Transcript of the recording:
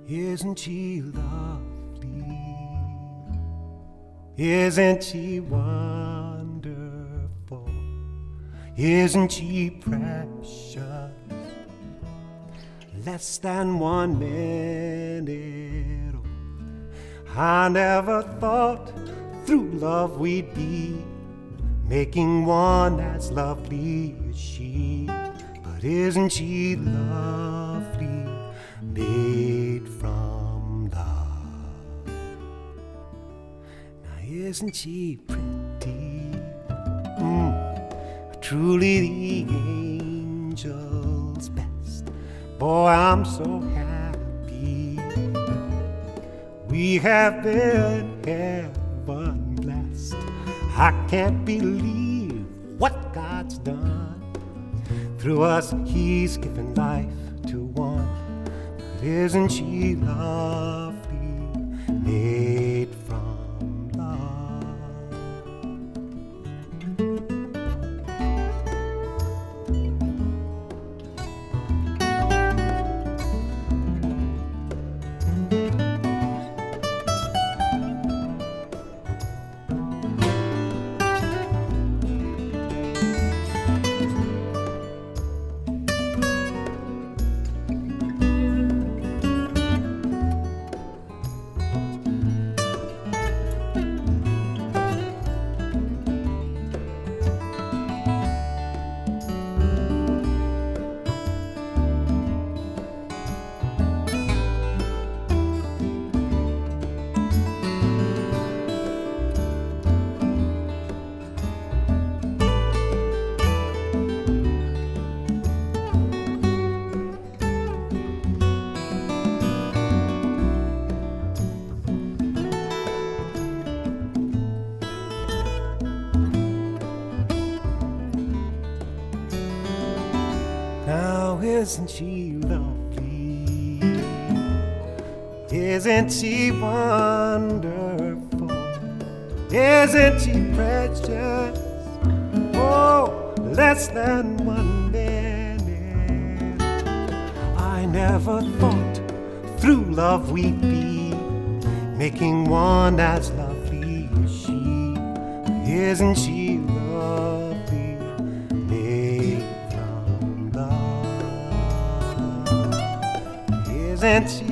Isn't she lovely? Isn't she wonderful? Isn't she precious? Less than 1 minute old. I never thought through love we'd be making one as lovely as she. But isn't she lovely, made from love? Now isn't she pretty? Truly the angel's best. Boy, I'm so happy we have been heaven blessed. I can't believe what God's done. Through us, He's given life to one. But isn't she lovely, made from love? Now isn't she lovely? Isn't she wonderful? Isn't she precious? Oh, less than 1 minute. I never thought through love we'd be making one as lovely as she. Isn't she lovely, made from love? Isn't she